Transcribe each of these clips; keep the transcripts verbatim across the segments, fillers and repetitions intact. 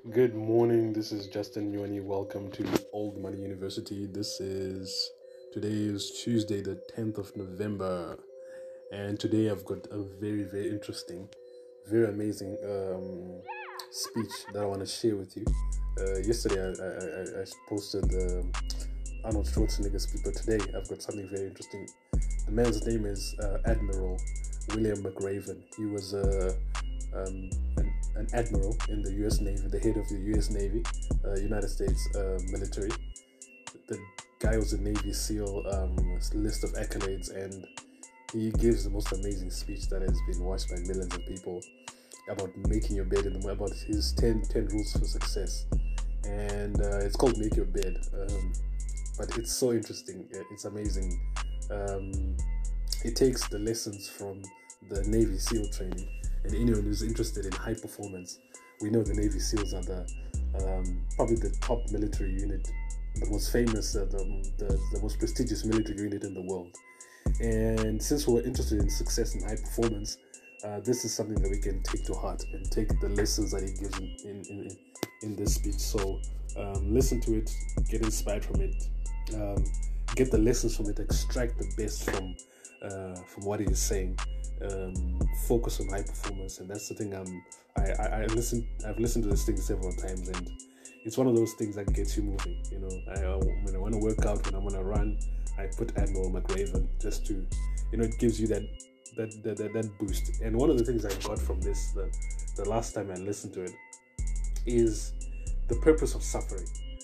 Good morning. This is Justin Yuani. Welcome to Old Money University. This is today is Tuesday, the tenth of November, and today I've got a very, very interesting, very amazing um, speech that I want to share with you. Uh, yesterday I, I, I posted the Arnold Schwarzenegger speech, but today I've got something very interesting. The man's name is uh, Admiral William McRaven. He was a uh, um, an an admiral in the U S Navy, the head of the U S Navy, uh, United States uh, military. The guy was a Navy SEAL, um, list of accolades, and he gives the most amazing speech that has been watched by millions of people about making your bed, and about his ten, ten rules for success. And uh, it's called Make Your Bed, um, but it's so interesting. It's amazing. Um, it takes the lessons from the Navy SEAL training. And anyone who's interested in high performance, we know the Navy SEALs are the um, probably the top military unit, the most famous, uh, the, the the most prestigious military unit in the world. And since we're interested in success and high performance, uh, this is something that we can take to heart and take the lessons that he gives in in, in, in this speech. So um, listen to it, get inspired from it, um, get the lessons from it, extract the best from uh, from what he is saying. Um, focus on high performance, and that's the thing. I'm, I, I, I listen. I've listened to this thing several times, and it's one of those things that gets you moving. You know, I, when I want to work out, when I want to run, I put Admiral McRaven just to, you know, it gives you that that that, that, that boost. And one of the things I got from this, the, the last time I listened to it, is the purpose of suffering.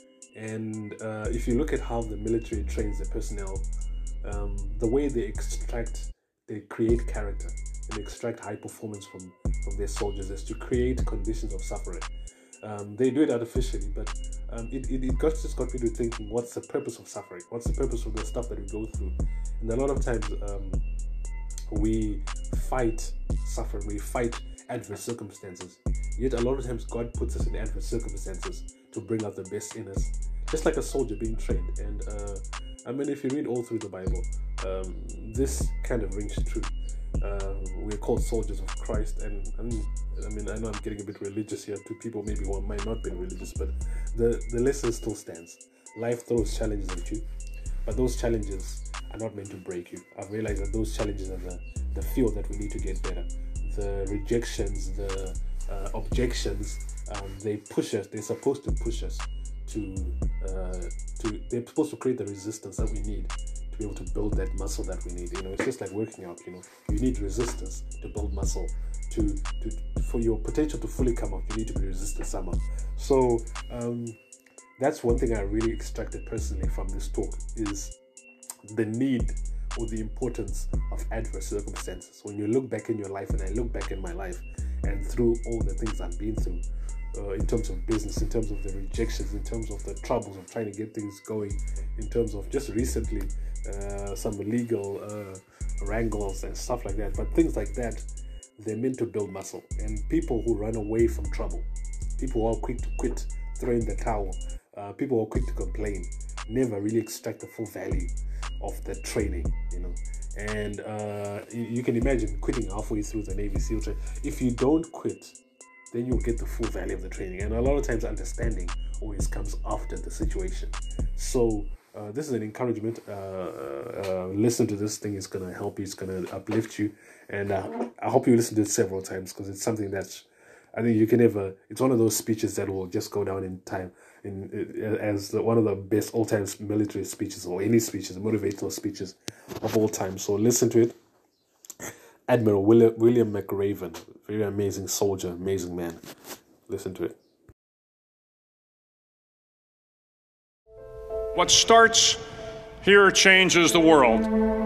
And uh, if you look at how the military trains the personnel, um, the way they extract. They create character and extract high performance from, from their soldiers is to create conditions of suffering. Um, they do it artificially, but um, it, it, it got, just got me to thinking, what's the purpose of suffering? What's the purpose of the stuff that we go through? And a lot of times um, we fight suffering, we fight adverse circumstances. Yet a lot of times God puts us in adverse circumstances to bring out the best in us, just like a soldier being trained. And uh, I mean, if you read all through the Bible, um, this kind of rings true. Uh, we're called soldiers of Christ, and I mean, I mean, I know I'm getting a bit religious here to people maybe who might not be religious, but the, the lesson still stands. Life throws challenges at you, but those challenges are not meant to break you. I've realized that those challenges are the, the fuel that we need to get better. The rejections, the uh, objections, um, they push us. They're supposed to push us to, uh, to. They're supposed to create the resistance that we need to be able to build that muscle that we need. You know, it's just like working out. You know, you need resistance to build muscle. To, to for your potential to fully come out, you need to be resistant somehow. So um, that's one thing I really extracted personally from this talk, is the need or the importance of adverse circumstances. When you look back in your life, and I look back in my life, and through all the things I've been through, uh, in terms of business, in terms of the rejections, in terms of the troubles of trying to get things going, in terms of just recently uh, some legal uh, wrangles and stuff like that. But things like that, they're meant to build muscle. And people who run away from trouble, people who are quick to quit, throw in the towel, uh, people who are quick to complain, never really extract the full value of the training, you know. And uh, you can imagine quitting halfway through the Navy SEAL training. If you don't quit, then you'll get the full value of the training. And a lot of times understanding always comes after the situation. So uh, this is an encouragement. Uh, uh, listen to this thing. It's going to help you. It's going to uplift you. And uh, I hope you listen to it several times, because it's something that's, I think you can never, it's one of those speeches that will just go down in time in, as the, one of the best all-time military speeches, or any speeches, motivational speeches of all time. So listen to it. Admiral William, William McRaven, very amazing soldier, amazing man. Listen to it. What starts here changes the world.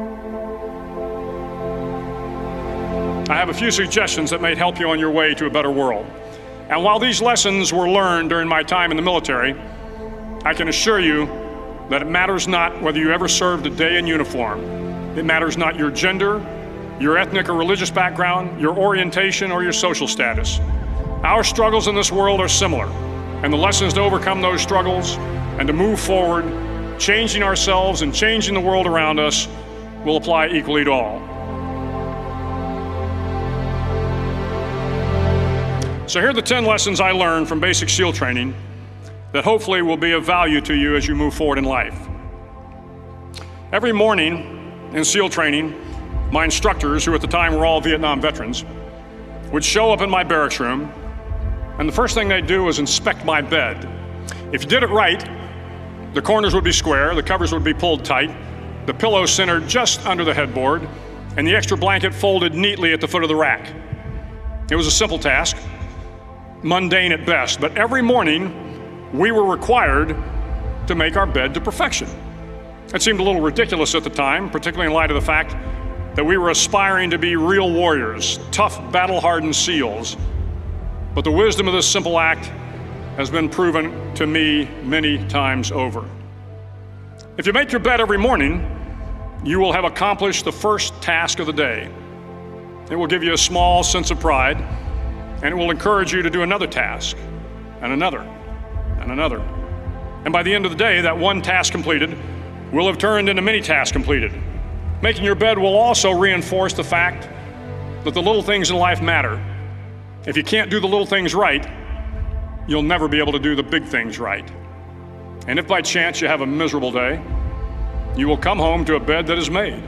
I have a few suggestions that may help you on your way to a better world. And while these lessons were learned during my time in the military, I can assure you that it matters not whether you ever served a day in uniform. It matters not your gender, your ethnic or religious background, your orientation, or your social status. Our struggles in this world are similar, and the lessons to overcome those struggles and to move forward, changing ourselves and changing the world around us, will apply equally to all. So here are the ten lessons I learned from basic SEAL training that hopefully will be of value to you as you move forward in life. Every morning in SEAL training, my instructors, who at the time were all Vietnam veterans, would show up in my barracks room, and the first thing they'd do was inspect my bed. If you did it right, the corners would be square, the covers would be pulled tight, the pillow centered just under the headboard, and the extra blanket folded neatly at the foot of the rack. It was a simple task, mundane at best, but every morning we were required to make our bed to perfection. It seemed a little ridiculous at the time, particularly in light of the fact that we were aspiring to be real warriors, tough, battle-hardened SEALs. But the wisdom of this simple act has been proven to me many times over. If you make your bed every morning, you will have accomplished the first task of the day. It will give you a small sense of pride, and it will encourage you to do another task, and another, and another. And by the end of the day, that one task completed will have turned into many tasks completed. Making your bed will also reinforce the fact that the little things in life matter. If you can't do the little things right, you'll never be able to do the big things right. And if by chance you have a miserable day, you will come home to a bed that is made,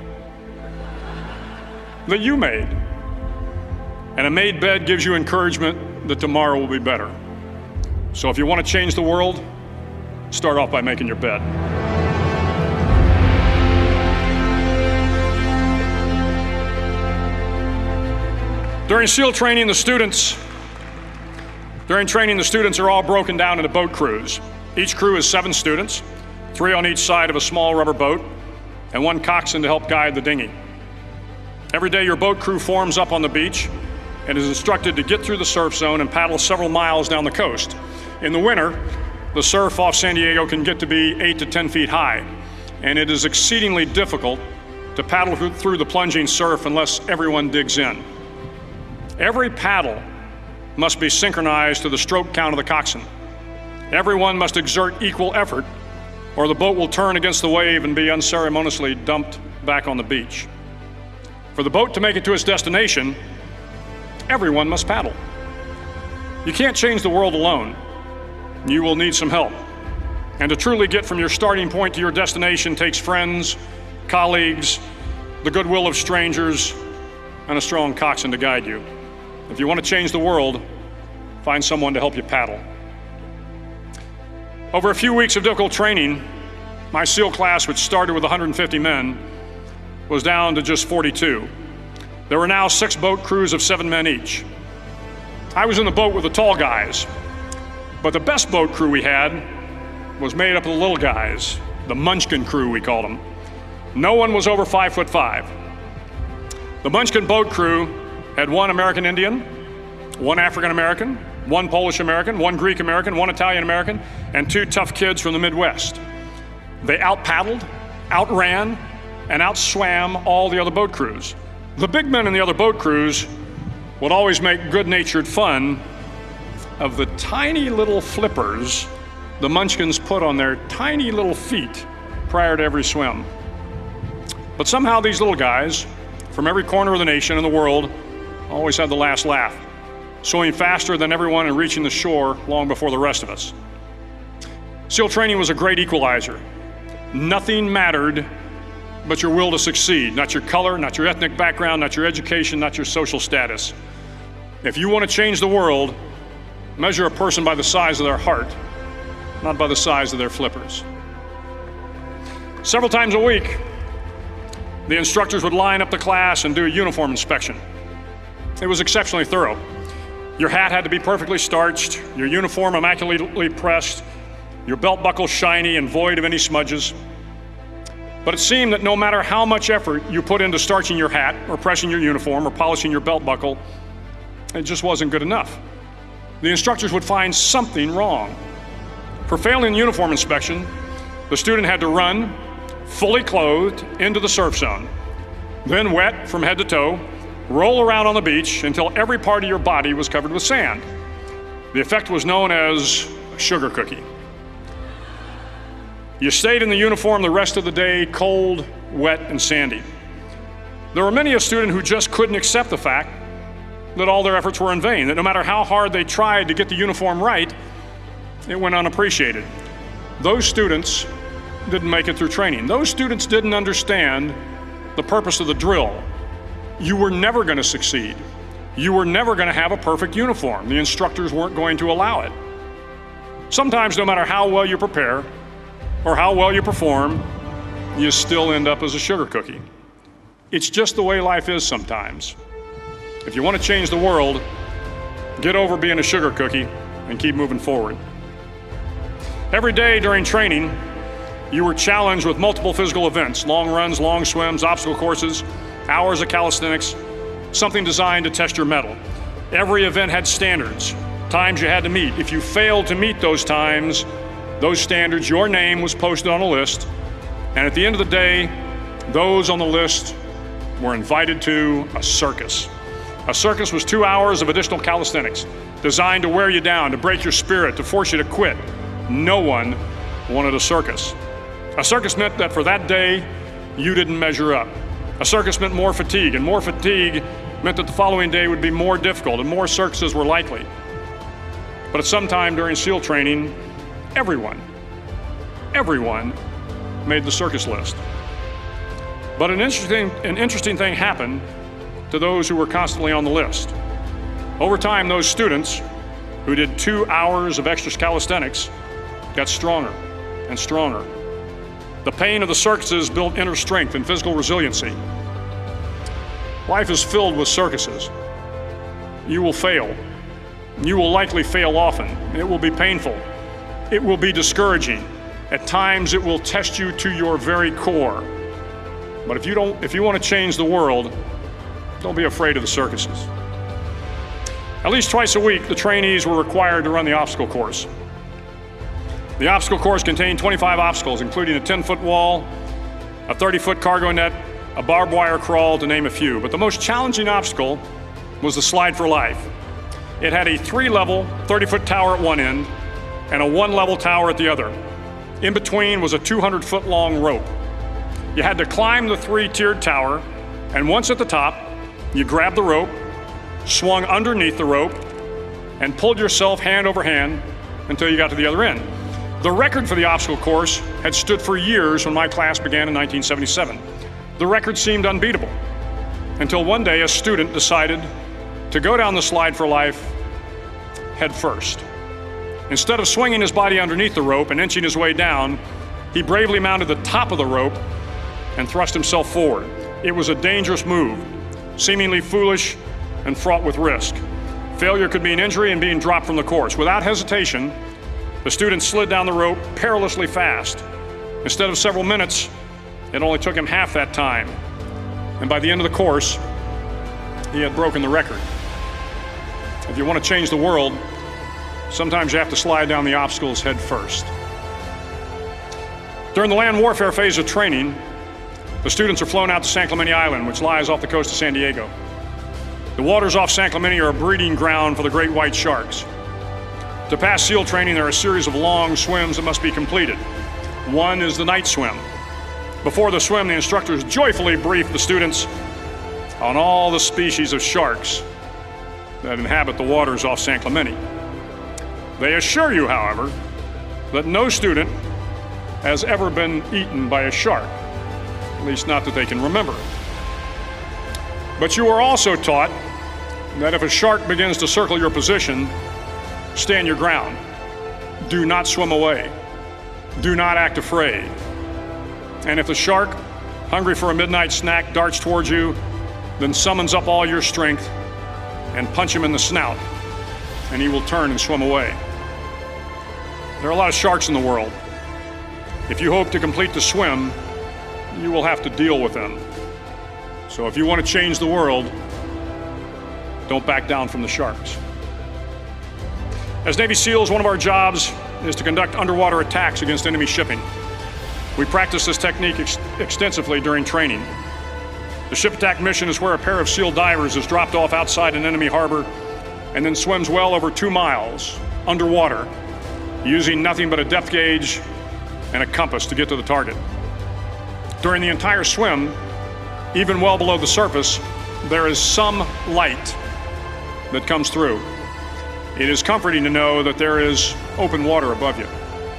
that you made. And a made bed gives you encouragement that tomorrow will be better. So if you want to change the world, start off by making your bed. During SEAL training, the students, during training, the students are all broken down into boat crews. Each crew is seven students, three on each side of a small rubber boat, and one coxswain to help guide the dinghy. Every day, your boat crew forms up on the beach and is instructed to get through the surf zone and paddle several miles down the coast. In the winter, the surf off San Diego can get to be eight to ten feet high, and it is exceedingly difficult to paddle through the plunging surf unless everyone digs in. Every paddle must be synchronized to the stroke count of the coxswain. Everyone must exert equal effort, or the boat will turn against the wave and be unceremoniously dumped back on the beach. For the boat to make it to its destination, everyone must paddle. You can't change the world alone. You will need some help. And to truly get from your starting point to your destination takes friends, colleagues, the goodwill of strangers, and a strong coxswain to guide you. If you want to change the world, find someone to help you paddle. Over a few weeks of difficult training, my SEAL class, which started with one hundred fifty men, was down to just forty-two. There were now six boat crews of seven men each. I was in the boat with the tall guys, but the best boat crew we had was made up of the little guys, the Munchkin crew, we called them. No one was over five foot five. The Munchkin boat crew had one American Indian, one African American, one Polish American, one Greek American, one Italian American, and two tough kids from the Midwest. They out-paddled, outran, and outswam all the other boat crews. The big men in the other boat crews would always make good-natured fun of the tiny little flippers the Munchkins put on their tiny little feet prior to every swim. But somehow these little guys from every corner of the nation and the world always had the last laugh, swimming faster than everyone and reaching the shore long before the rest of us. SEAL training was a great equalizer. Nothing mattered but your will to succeed, not your color, not your ethnic background, not your education, not your social status. If you want to change the world, measure a person by the size of their heart, not by the size of their flippers. Several times a week, the instructors would line up the class and do a uniform inspection. It was exceptionally thorough. Your hat had to be perfectly starched, your uniform immaculately pressed, your belt buckle shiny and void of any smudges. But it seemed that no matter how much effort you put into starching your hat or pressing your uniform or polishing your belt buckle, it just wasn't good enough. The instructors would find something wrong. For failing the uniform inspection, the student had to run, fully clothed, into the surf zone, then wet from head to toe, roll around on the beach until every part of your body was covered with sand. The effect was known as a sugar cookie. You stayed in the uniform the rest of the day, cold, wet, and sandy. There were many a student who just couldn't accept the fact that all their efforts were in vain, that no matter how hard they tried to get the uniform right, it went unappreciated. Those students didn't make it through training. Those students didn't understand the purpose of the drill. You were never going to succeed. You were never going to have a perfect uniform. The instructors weren't going to allow it. Sometimes, no matter how well you prepare or how well you perform, you still end up as a sugar cookie. It's just the way life is sometimes. If you want to change the world, get over being a sugar cookie and keep moving forward. Every day during training, you were challenged with multiple physical events: long runs, long swims, obstacle courses, hours of calisthenics, something designed to test your mettle. Every event had standards, times you had to meet. If you failed to meet those times, those standards, your name was posted on a list, and at the end of the day, those on the list were invited to a circus. A circus was two hours of additional calisthenics, designed to wear you down, to break your spirit, to force you to quit. No one wanted a circus. A circus meant that for that day, you didn't measure up. A circus meant more fatigue, and more fatigue meant that the following day would be more difficult and more circuses were likely. But at some time during SEAL training, everyone, everyone made the circus list. But an interesting, an interesting thing happened to those who were constantly on the list. Over time, those students who did two hours of extra calisthenics got stronger and stronger. The pain of the circuses built inner strength and physical resiliency. Life is filled with circuses. You will fail. You will likely fail often. It will be painful. It will be discouraging. At times, it will test you to your very core. But if you don't, if you want to change the world, don't be afraid of the circuses. At least twice a week, the trainees were required to run the obstacle course. The obstacle course contained twenty-five obstacles, including a ten-foot wall, a thirty-foot cargo net, a barbed wire crawl, to name a few. But the most challenging obstacle was the slide for life. It had a three-level, thirty-foot tower at one end and a one-level tower at the other. In between was a two hundred foot long rope. You had to climb the three-tiered tower, and once at the top, you grabbed the rope, swung underneath the rope, and pulled yourself hand over hand until you got to the other end. The record for the obstacle course had stood for years when my class began in nineteen seventy-seven. The record seemed unbeatable until one day a student decided to go down the slide for life head first. Instead of swinging his body underneath the rope and inching his way down, he bravely mounted the top of the rope and thrust himself forward. It was a dangerous move, seemingly foolish and fraught with risk. Failure could mean injury and being dropped from the course. Without hesitation, the student slid down the rope perilously fast. Instead of several minutes, it only took him half that time. And by the end of the course, he had broken the record. If you want to change the world, sometimes you have to slide down the obstacles head first. During the land warfare phase of training, the students are flown out to San Clemente Island, which lies off the coast of San Diego. The waters off San Clemente are a breeding ground for the great white sharks. To pass SEAL training, there are a series of long swims that must be completed. One is the night swim. Before the swim, the instructors joyfully brief the students on all the species of sharks that inhabit the waters off San Clemente. They assure you, however, that no student has ever been eaten by a shark, at least not that they can remember. But you are also taught that if a shark begins to circle your position, stand your ground. Do not swim away. Do not act afraid. And if the shark, hungry for a midnight snack, darts towards you, then summons up all your strength and punch him in the snout, and he will turn and swim away. There are a lot of sharks in the world. If you hope to complete the swim, you will have to deal with them. So if you want to change the world, don't back down from the sharks. As Navy SEALs, one of our jobs is to conduct underwater attacks against enemy shipping. We practice this technique ex extensively during training. The ship attack mission is where a pair of SEAL divers is dropped off outside an enemy harbor and then swims well over two miles underwater, using nothing but a depth gauge and a compass to get to the target. During the entire swim, even well below the surface, there is some light that comes through. It is comforting to know that there is open water above you.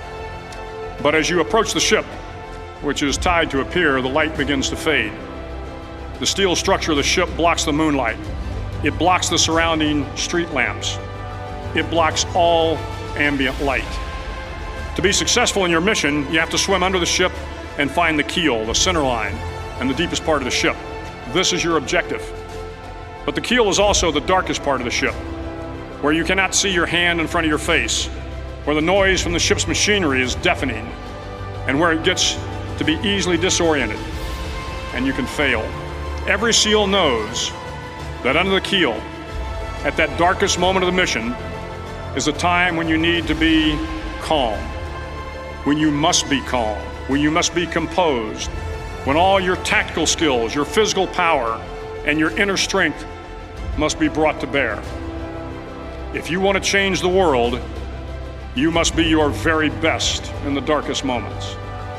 But as you approach the ship, which is tied to a pier, the light begins to fade. The steel structure of the ship blocks the moonlight. It blocks the surrounding street lamps. It blocks all ambient light. To be successful in your mission, you have to swim under the ship and find the keel, the center line, and the deepest part of the ship. This is your objective. But the keel is also the darkest part of the ship, where you cannot see your hand in front of your face, where the noise from the ship's machinery is deafening, and where it gets to be easily disoriented, and you can fail. Every SEAL knows that under the keel, at that darkest moment of the mission, is a time when you need to be calm, when you must be calm, when you must be composed, when all your tactical skills, your physical power, and your inner strength must be brought to bear. If you want to change the world, you must be your very best in the darkest moments.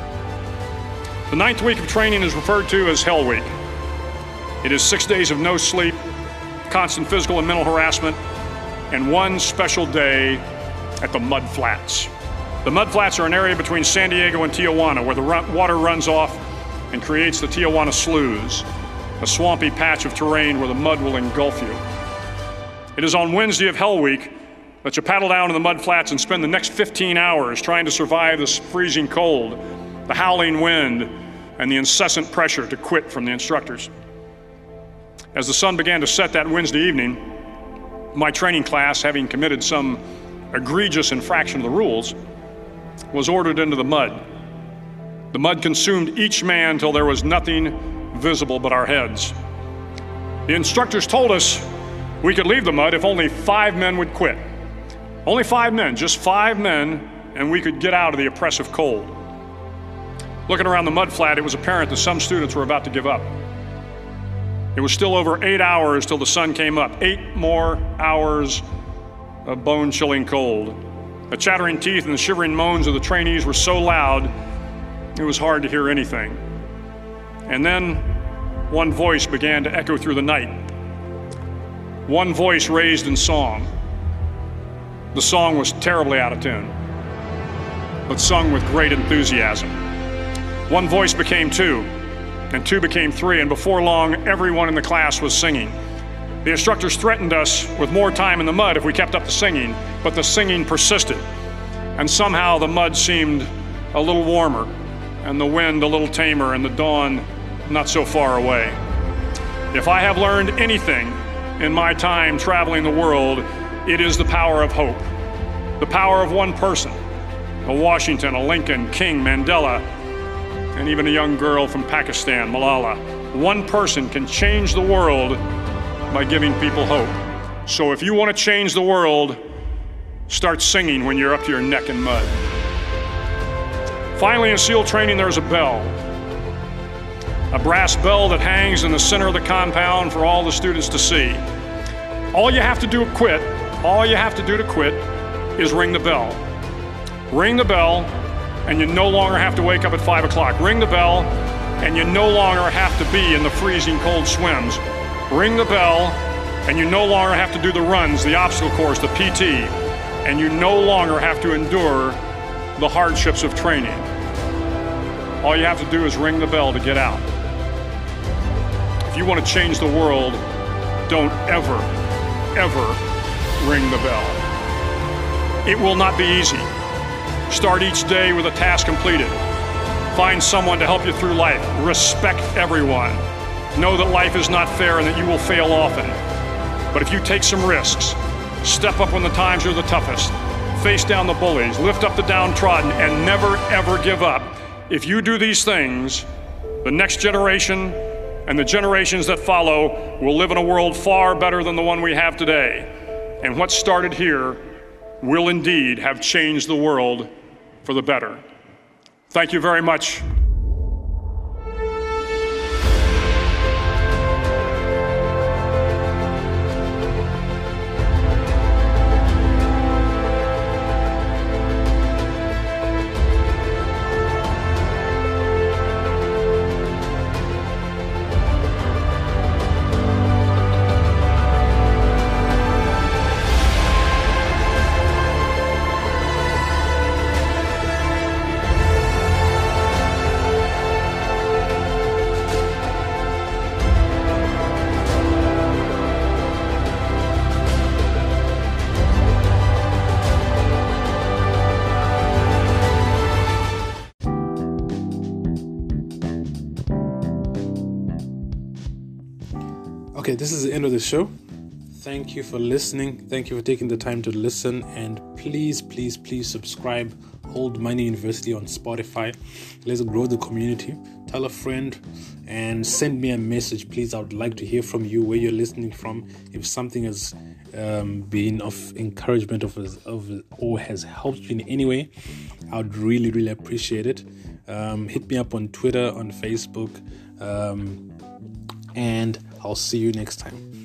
The ninth week of training is referred to as Hell Week. It is six days of no sleep, constant physical and mental harassment, and one special day at the Mud Flats. The Mud Flats are an area between San Diego and Tijuana where the run water runs off and creates the Tijuana Sloughs, a swampy patch of terrain where the mud will engulf you. It is on Wednesday of Hell Week that you paddle down to the Mud Flats and spend the next fifteen hours trying to survive this freezing cold, the howling wind, and the incessant pressure to quit from the instructors. As the sun began to set that Wednesday evening, my training class, having committed some egregious infraction of the rules, was ordered into the mud. The mud consumed each man till there was nothing visible but our heads. The instructors told us we could leave the mud if only five men would quit. Only five men, just five men, and we could get out of the oppressive cold. Looking around the mud flat, it was apparent that some students were about to give up. It was still over eight hours till the sun came up. Eight more hours of bone-chilling cold. The chattering teeth and the shivering moans of the trainees were so loud, it was hard to hear anything. And then one voice began to echo through the night. One voice raised in song. The song was terribly out of tune, but sung with great enthusiasm. One voice became two, and two became three, and before long, everyone in the class was singing. The instructors threatened us with more time in the mud if we kept up the singing, but the singing persisted, and somehow the mud seemed a little warmer, and the wind a little tamer, and the dawn not so far away. If I have learned anything in my time traveling the world, it is the power of hope, the power of one person, a Washington, a Lincoln, King, Mandela, and even a young girl from Pakistan, Malala. One person can change the world by giving people hope. So if you want to change the world, start singing when you're up to your neck in mud. Finally, in SEAL training, there's a bell. A brass bell that hangs in the center of the compound for all the students to see. All you have to do to quit, all you have to do to quit is ring the bell. Ring the bell, and you no longer have to wake up at five o'clock. Ring the bell, and you no longer have to be in the freezing cold swims. Ring the bell, and you no longer have to do the runs, the obstacle course, the P T, and you no longer have to endure the hardships of training. All you have to do is ring the bell to get out. If you want to change the world, don't ever, ever ring the bell. It will not be easy. Start each day with a task completed. Find someone to help you through life. Respect everyone. Know that life is not fair and that you will fail often. But if you take some risks, step up when the times are the toughest, face down the bullies, lift up the downtrodden, and never ever give up, if you do these things, the next generation and the generations that follow will live in a world far better than the one we have today. And what started here will indeed have changed the world for the better. Thank you very much. Okay, this is the end of the show. Thank you for listening. Thank you for taking the time to listen. And please, please, please subscribe. Old Money University on Spotify. Let's grow the community. Tell a friend and send me a message, please. I would like to hear from you, where you're listening from. If something has um, been of encouragement of, of or has helped you in any way, I would really, really appreciate it. Um, hit me up on Twitter, on Facebook, um, and I'll see you next time.